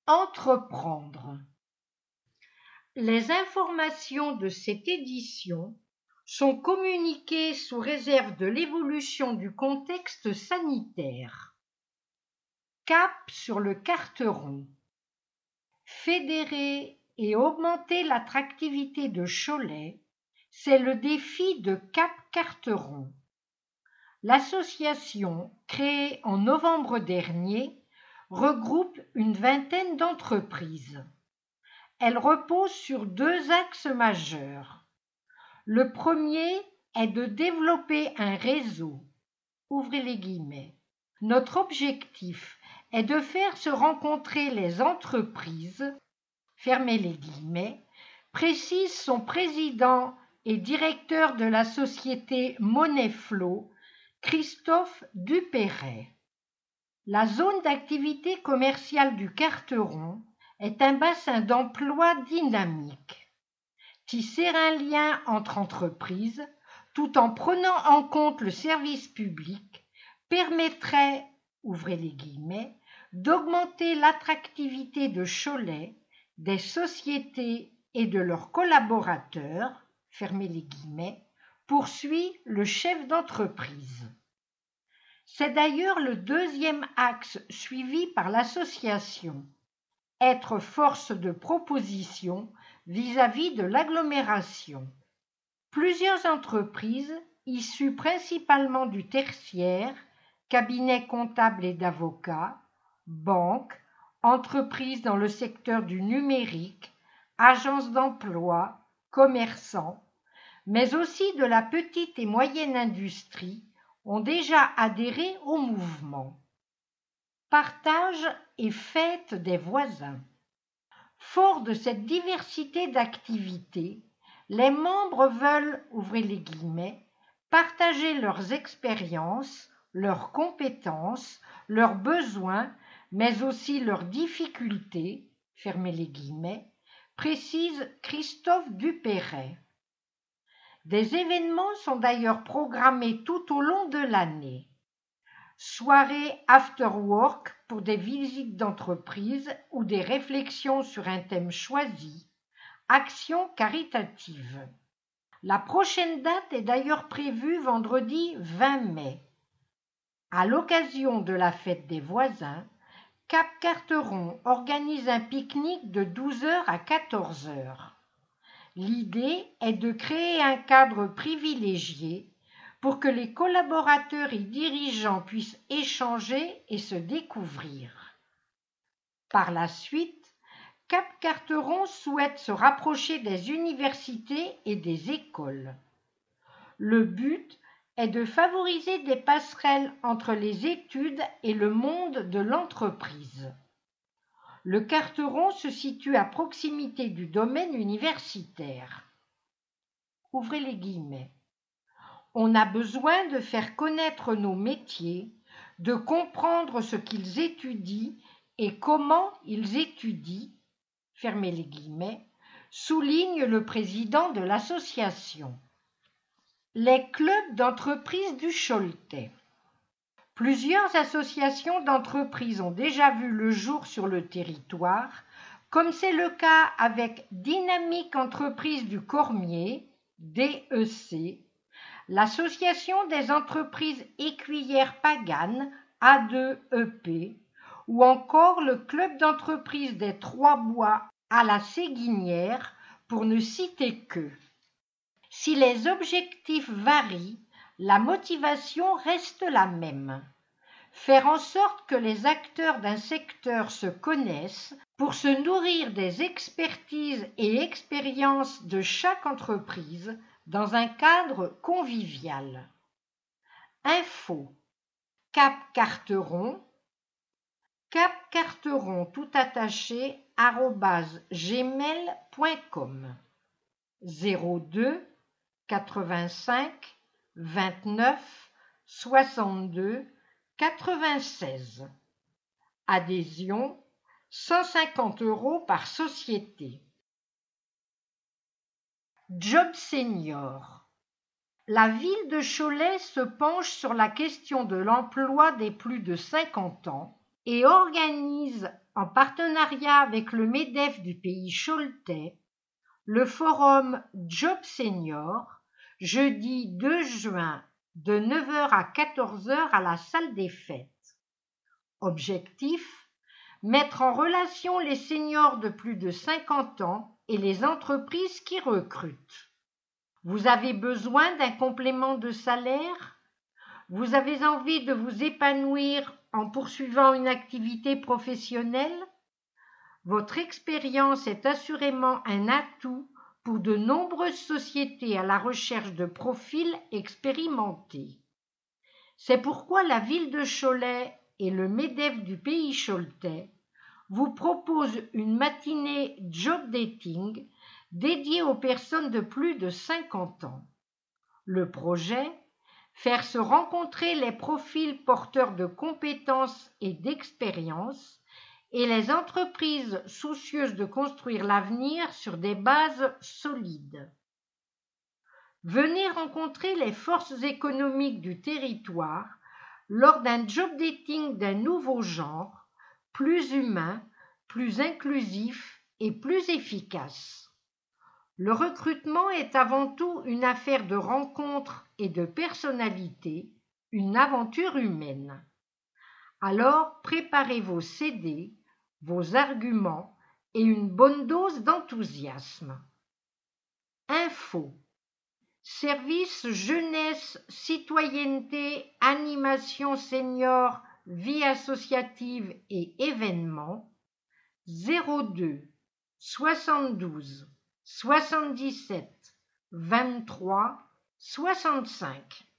Entreprendre. Les informations de cette édition sont communiquées sous réserve de l'évolution du contexte sanitaire. Cap sur le Carteron. Fédérer et augmenter l'attractivité de Cholet, c'est le défi de Cap Carteron. L'association, créée en novembre dernier, regroupe une vingtaine d'entreprises. Elle repose sur deux axes majeurs. Le premier est de développer un réseau. Ouvrez les guillemets. Notre objectif est de faire se rencontrer les entreprises, fermez les guillemets, précise son président et directeur de la société Moneyflow, Christophe Dupéret. La zone d'activité commerciale du Carteron est un bassin d'emploi dynamique. Tisser un lien entre entreprises, tout en prenant en compte le service public, permettrait, ouvrez les guillemets, d'augmenter l'attractivité de Cholet, des sociétés et de leurs collaborateurs, fermez les guillemets, poursuit le chef d'entreprise. C'est d'ailleurs le deuxième axe suivi par l'association, être force de proposition vis-à-vis de l'agglomération. Plusieurs entreprises, issues principalement du tertiaire, cabinets comptables et d'avocats, banques, entreprises dans le secteur du numérique, agences d'emploi, commerçants, mais aussi de la petite et moyenne industrie, ont déjà adhéré au mouvement. Partage et fête des voisins. Fort de cette diversité d'activités, les membres veulent, ouvrez les guillemets, partager leurs expériences, leurs compétences, leurs besoins, mais aussi leurs difficultés, fermez les guillemets, précise Christophe Dupéret. Des événements sont d'ailleurs programmés tout au long de l'année. Soirées after work pour des visites d'entreprise ou des réflexions sur un thème choisi. Actions caritatives. La prochaine date est d'ailleurs prévue vendredi 20 mai. À l'occasion de la fête des voisins, Cap Carteron organise un pique-nique de 12h à 14h. L'idée est de créer un cadre privilégié pour que les collaborateurs et dirigeants puissent échanger et se découvrir. Par la suite, Cap Carteron souhaite se rapprocher des universités et des écoles. Le but est de favoriser des passerelles entre les études et le monde de l'entreprise. Le Carteron se situe à proximité du domaine universitaire. Ouvrez les guillemets. On a besoin de faire connaître nos métiers, de comprendre ce qu'ils étudient et comment ils étudient, fermez les guillemets, souligne le président de l'association. Les clubs d'entreprise du Choletais. Plusieurs associations d'entreprises ont déjà vu le jour sur le territoire, comme c'est le cas avec Dynamique Entreprise du Cormier, DEC, l'Association des entreprises écuyères paganes, A2EP, ou encore le Club d'entreprise des Trois-Bois à la Séguinière, pour ne citer que. Si les objectifs varient, la motivation reste la même. Faire en sorte que les acteurs d'un secteur se connaissent pour se nourrir des expertises et expériences de chaque entreprise dans un cadre convivial. Info. Cap Carteron, capcarteron tout attaché @gmail.com 02 85 29 62 96. Adhésion 150 € par société. Job senior. La ville de Cholet se penche sur la question de l'emploi des plus de 50 ans et organise, en partenariat avec le MEDEF du pays chaultais, le forum Job Senior, jeudi 2 juin de 9 h à 14 h à la salle des fêtes. Objectif: mettre en relation les seniors de plus de 50 ans et les entreprises qui recrutent. Vous avez besoin d'un complément de salaire? Vous avez envie de vous épanouir en poursuivant une activité professionnelle? Votre expérience est assurément un atout pour de nombreuses sociétés à la recherche de profils expérimentés. C'est pourquoi la ville de Cholet et le MEDEF du pays chaultais vous proposent une matinée job dating dédiée aux personnes de plus de 50 ans. Le projet: faire se rencontrer les profils porteurs de compétences et d'expérience et les entreprises soucieuses de construire l'avenir sur des bases solides. Venez rencontrer les forces économiques du territoire lors d'un job dating d'un nouveau genre, plus humain, plus inclusif et plus efficace. Le recrutement est avant tout une affaire de rencontres et de personnalité, une aventure humaine. Alors préparez vos CD, vos arguments et une bonne dose d'enthousiasme. Info: Service jeunesse, citoyenneté, animation senior, vie associative et événements 02 72 77 23 65.